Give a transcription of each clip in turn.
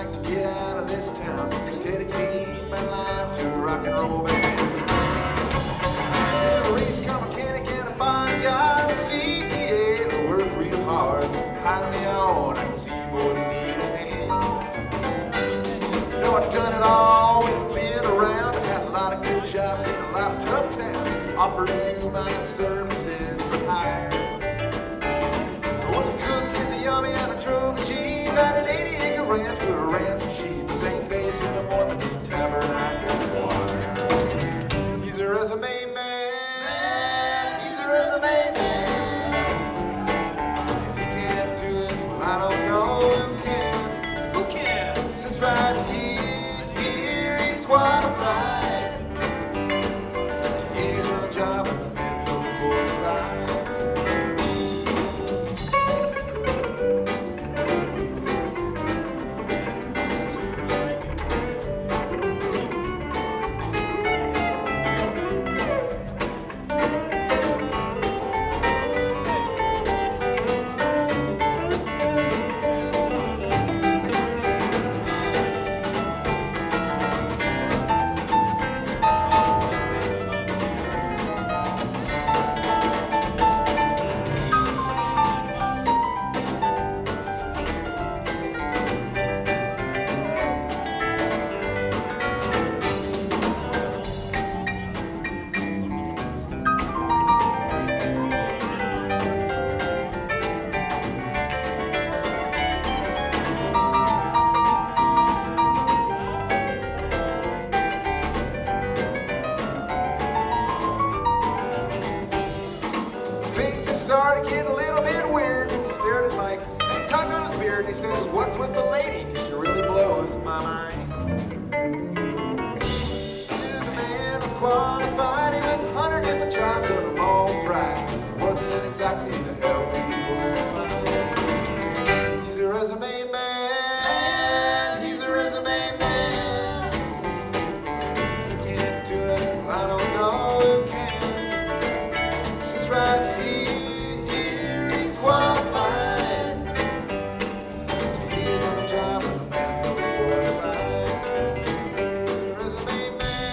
got to get out of this town and dedicate my life to a rock and roll band. I'm a race car mechanic and a fine guy with CTA. They work real hard, hire me on. I can see boys need a hand. You know, I've done it all and been around. I've had a lot of good jobs in a lot of tough towns. Offering you my services for hire. I was a cook in the army and I drove a Jeep. Had an 80-acre ranch where I ran some sheep. I sang bass in the Mormon Tabernacle Choir. He's a resume man. He's a resume man. If he can't do it, well, I don't know who can. Who can? Sits right here, he's qualified. 50 years on the job, and the man's over 45. Started getting a little bit weird. He stared at Mike and he tugged on his beard and he said, "What's with the lady? 'Cause she really blows my mind." The man was qualified. He went to 100 different jobs, doing them all with pride. It wasn't exactly the help he would find. He's a resume man. He's a resume man. If he can't do it, well, I don't know who can. Sits right here. Qualified. 2 years on the job, and the man's over 45. He's a resume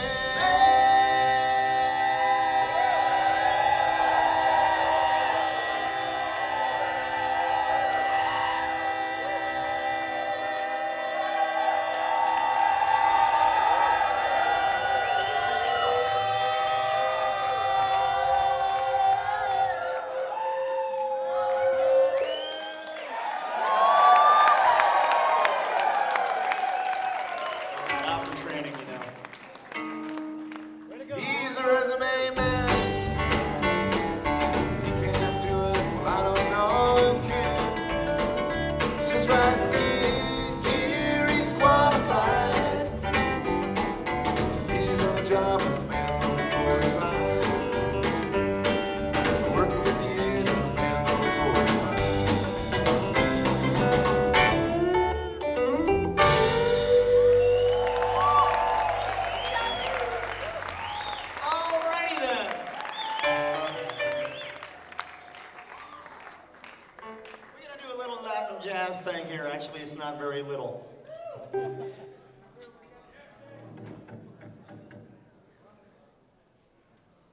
He's a resume man. If he can't do it, well, I don't know who can. Sits right here, he's qualified. 2 years on the job, and the man's only 45. Working 50 years, and the man's only 45. Jazz thing here. Actually, it's not very little.